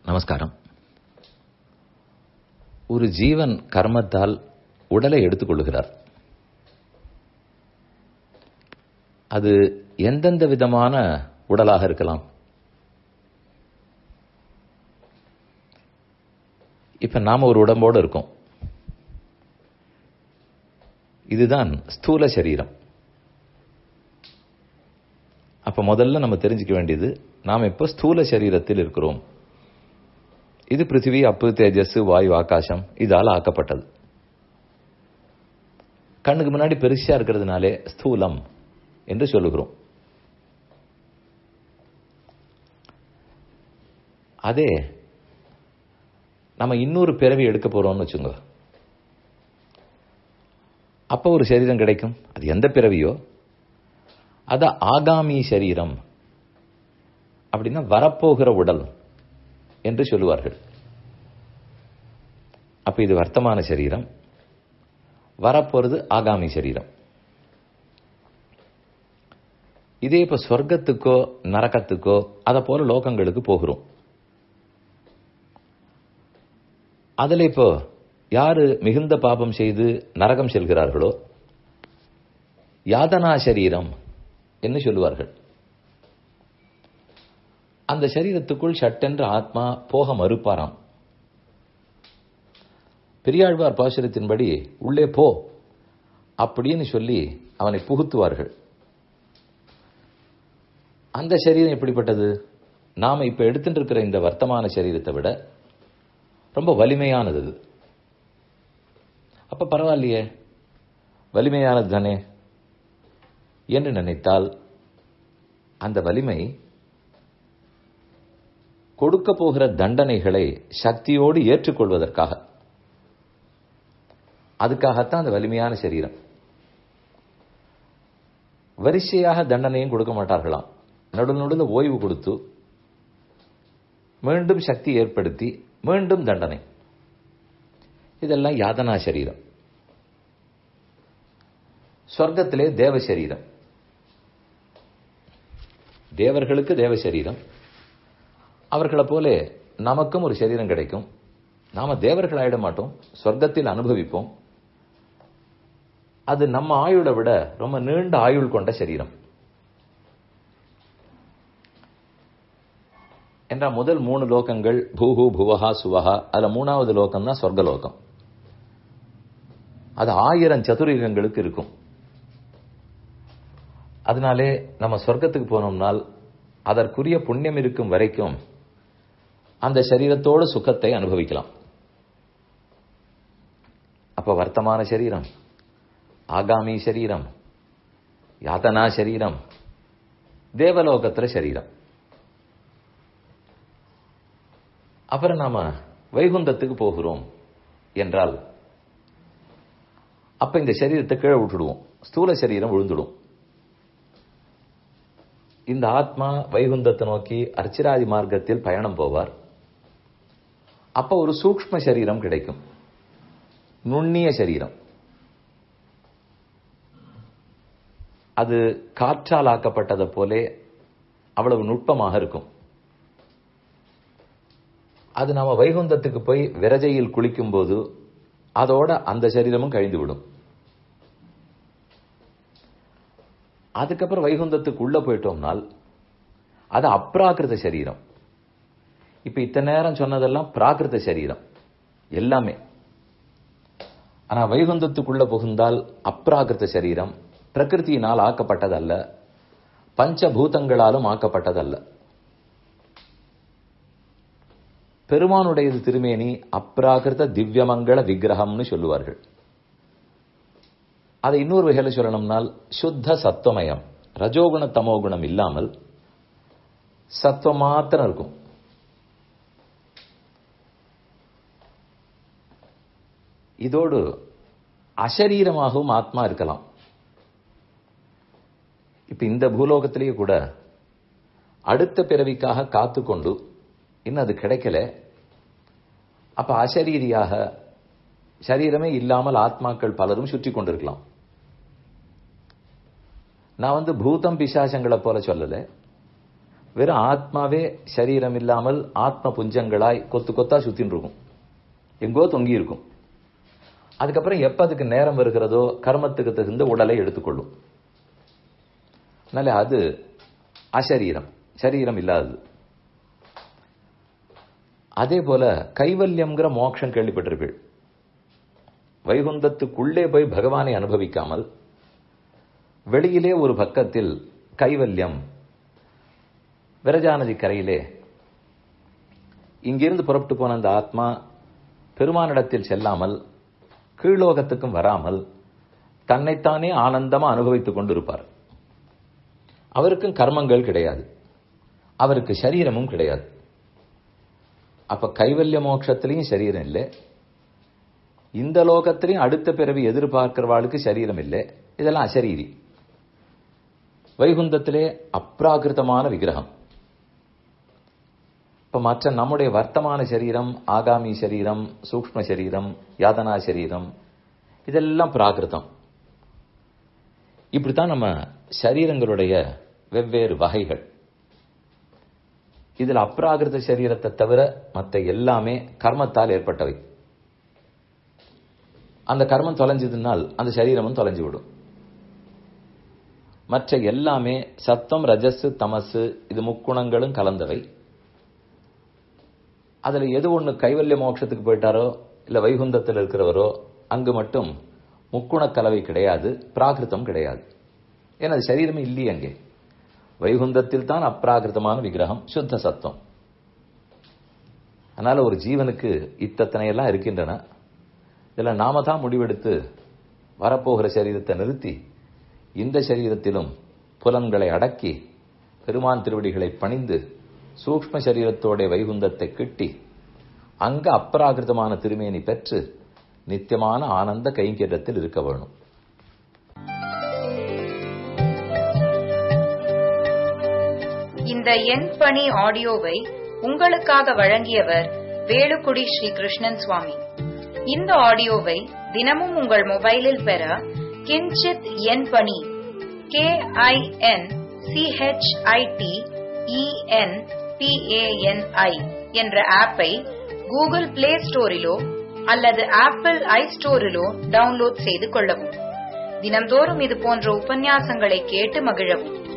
நமஸ்காரம். ஒரு ஜீவன் கர்மத்தால் உடலை எடுத்துக்கொள்கிறார். அது எந்தெந்த விதமான உடலாக இருக்கலாம்? இப்ப நாம ஒரு உடம்போடு இருக்கோம். இதுதான் ஸ்தூல சரீரம். அப்ப முதல்ல நம்ம தெரிஞ்சுக்க வேண்டியது, நாம் இப்ப ஸ்தூல சரீரத்தில் இருக்கிறோம். இது பிருத்திவி, அப்பு, தேஜஸ், வாயு, ஆகாசம் இதால் ஆக்கப்பட்டது. கண்ணுக்கு முன்னாடி பெருசா இருக்கிறதுனாலே ஸ்தூலம் என்று சொல்லுகிறோம். அதே நம்ம இன்னொரு பிறவி எடுக்க போறோம்னு வச்சுங்க, அப்ப ஒரு சரீரம் கிடைக்கும். அது எந்த பிறவியோ அத ஆகாமி சரீரம் அப்படின்னா வரப்போகிற உடல் என்று சொல்லுவார்கள். அப்ப இது வர்த்தமான சரீரம், வரப்போறது ஆகாமி சரீரம். இதே இப்ப சொர்க்கத்துக்கோ நரகத்துக்கோ அத போல லோகங்களுக்கு போகிறோம். அதுல இப்போ யாரு மிகுந்த பாபம் செய்து நரகம் செல்கிறார்களோ யாதனா சரீரம் என்று சொல்லுவார்கள். அந்த சரீரத்துக்குள் சட்டென்ற ஆத்மா போக மறுப்பாராம். பெரியாழ்வார் பாசுரத்தின்படி உள்ளே போ அப்படின்னு சொல்லி அவனை புகுத்துவார்கள். அந்த சரீரம் எப்படிப்பட்டது? நாம இப்ப எடுத்துட்டு இருக்கிற இந்த வர்த்தமான சரீரத்தை விட ரொம்ப வலிமையானது. அப்ப பரவாயில்லையே, வலிமையானது தானே என்று நினைத்தால், அந்த வலிமை கொடுக்க போகிற தண்டனைகளை சக்தியோடு ஏற்றுக்கொள்வதற்காக, அதுக்காகத்தான் அந்த வலிமையான சரீரம். வரிசையாக தண்டனையும் கொடுக்க மாட்டார்களாம். நடுநடுவில் ஓய்வு கொடுத்து மீண்டும் சக்தி ஏற்படுத்தி மீண்டும் தண்டனை. இதெல்லாம் யாதனா சரீரம். சொர்க்கத்திலே தேவ சரீரம். தேவர்களுக்கு தேவ சரீரம். அவர்களை போல நமக்கும் ஒரு சரீரம் கிடைக்கும். நாம தேவர்கள் ஆயிட மாட்டோம், சொர்க்கத்தில் அனுபவிப்போம். அது நம்ம ஆயுளை விட ரொம்ப நீண்ட ஆயுள் கொண்ட சரீரம். என்ற முதல் 3 லோகங்கள் பூஹு, புவஹா, சுவஹா, அதுல 3வது லோகம் தான் சொர்க்கலோகம். அது 1000 சதுரயுகங்களுக்கு இருக்கும். அதனாலே நம்ம சொர்க்கத்துக்கு போனோம்னால் அதற்குரிய புண்ணியம் இருக்கும் வரைக்கும் அந்த சரீரத்தோடு சுகத்தை அனுபவிக்கலாம். அப்ப வர்த்தமான சரீரம், ஆகாமி சரீரம், யாதனா சரீரம், தேவலோகத்திர சரீரம். அப்புறம் நாம வைகுந்தத்துக்கு போகிறோம் என்றால் அப்ப இந்த சரீரத்தை கீழே விட்டுடுவோம், ஸ்தூல சரீரம் விழுந்துடும். இந்த ஆத்மா வைகுந்தத்தை நோக்கி அர்ச்சிராதி மார்க்கத்தில் பயணம் போவார். அப்ப ஒரு சூக்ஷ்ம சரீரம் கிடைக்கும், நுண்ணிய சரீரம். அது காற்றால் ஆக்கப்பட்டதை போலே அவ்வளவு நுட்பமாக இருக்கும். அது நாம வைகுந்தத்துக்கு போய் விரஜையில் குளிக்கும் போது அதோட அந்த சரீரமும் கழிந்துவிடும். அதுக்கப்புறம் வைகுந்தத்துக்கு உள்ள போயிட்டோம்னால் அது அப்ராகிருத சரீரம். இப்ப இத்தனை நேரம் சொன்னதெல்லாம் பிராகிருத சரீரம் எல்லாமே. ஆனா வைகுந்தத்துக்குள்ள புகுந்தால் அப்ராகிருத சரீரம், பிரகிருத்தியினால் ஆக்கப்பட்டதல்ல, பஞ்சபூதங்களாலும் ஆக்கப்பட்டதல்ல. பெருமானுடையது திருமேனி அப்ராகிருத திவ்யமங்கள விக்கிரகம்னு சொல்லுவார்கள். அதை இன்னொரு வகையில் சொல்லணும்னால் சுத்த சத்துவமயம், ரஜோகுண தமோகுணம் இல்லாமல் சத்துவம் மாத்திரம் இருக்கும். இதோடு அசரீரமாகவும் ஆத்மா இருக்கலாம். இப்ப இந்த பூலோகத்திலேயே கூட அடுத்த பிறவிக்காக காத்துக்கொண்டு இன்னும் அது கிடைக்கல. அப்ப அசரீரியாக சரீரமே இல்லாமல் ஆத்மாக்கள் பலரும் சுற்றி கொண்டிருக்கலாம். நான் பூதம் பிசாசங்களை போல சொல்லல, வெறும் ஆத்மாவே சரீரம் இல்லாமல் ஆத்ம புஞ்சங்களாய் கொத்து கொத்தா சுத்தின்னு இருக்கும், எங்கோ தொங்கி இருக்கும். அதுக்கப்புறம் எப்ப அதுக்கு நேரம் வருகிறதோ கர்மத்துக்கு தகுந்த உடலை எடுத்துக்கொள்ளும். அதனால அது அசரீரம், சரீரம் இல்லாதது. அதே போல கைவல்யம்ங்கிற மோட்சம் கேள்விப்பட்டிருப்பீள். வைகுந்தத்துக்குள்ளே போய் பகவானை அனுபவிக்காமல் வெளியிலே ஒரு பக்கத்தில் கைவல்யம், விரஜாநதி கரையிலே இங்கிருந்து புறப்பட்டு போன அந்த ஆத்மா பெருமானிடத்தில் செல்லாமல் கீழோகத்துக்கும் வராமல் தன்னைத்தானே ஆனந்தமா அனுபவித்துக் கொண்டிருப்பார். அவருக்கும் கர்மங்கள் கிடையாது, அவருக்கு சரீரமும் கிடையாது. அப்ப கைவல்ய மோட்சத்திலையும் சரீரம் இல்லை, இந்த லோகத்திலையும் அடுத்த பிறவி எதிர்பார்க்கிறவாளுக்கு சரீரம் இல்லை. இதெல்லாம் அசரீரி. வைகுந்தத்திலே அப்ராகிருதமான விக்கிரகம். இப்ப மற்ற நம்முடைய வர்த்தமான சரீரம், ஆகாமி சரீரம், சூக்ஷ்ம சரீரம், யாதனா சரீரம், இதெல்லாம் பிராகிருதம். இப்படித்தான் நம்ம சரீரங்களுடைய வெவ்வேறு வகைகள். இதுல அப்ராகிருத சரீரத்தை தவிர மற்ற எல்லாமே கர்மத்தால் ஏற்பட்டவை. அந்த கர்மம் தொலைஞ்சதுனால் அந்த சரீரமும் தொலைஞ்சு விடும். மற்ற எல்லாமே சத்தம், ரஜஸ், தமசு, இது முக்குணங்களும் கலந்தவை. அதுல எது ஒண்ணு கைவல்ய மோட்சத்துக்கு போயிட்டாரோ இல்ல வைகுந்தத்தில் இருக்கிறவரோ அங்கு மட்டும் முக்குண கலவை கிடையாது, பிராகிருதம் கிடையாது. ஏன்னா அது சரீரமே இல்லையே அங்கே. வைகுந்தத்தில் தான் அப்ராகிருதமான விக்கிரகம், சுத்த சத்தம். அதனால ஒரு ஜீவனுக்கு இத்தனை எல்லாம் இருக்கின்றன. இதுல நாம தான் முடிவெடுத்து வரப்போகிற சரீரத்தை நிறுத்தி இந்த சரீரத்திலும் புலன்களை அடக்கி பெருமான் திருவடிகளை பணிந்து சூக்ஷ்ம சரீரத்தோட வைகுந்தத்தை கிட்டி அங்க அப்ராகிருதமான திருமேனி பெற்று நித்தியமான ஆனந்த கைங்கரியத்தில் இருக்க வேணும். இந்த என் பணி ஆடியோவை உங்களுக்காக வழங்கியவர் வேலுக்குடி ஸ்ரீ கிருஷ்ணன் சுவாமி. இந்த ஆடியோவை தினமும் உங்கள் மொபைலில் பெற கிஞ்சித் என் பணி KINCHITENPANI என்ற ஆப்பை கூகுள் பிளே ஸ்டோரிலோ அல்லது ஆப்பிள் ஐ ஸ்டோரிலோ டவுன்லோட் செய்து கொள்ளவும். தினம்தோறும் இது போன்ற உபன்யாசங்களை கேட்டு மகிழவும்.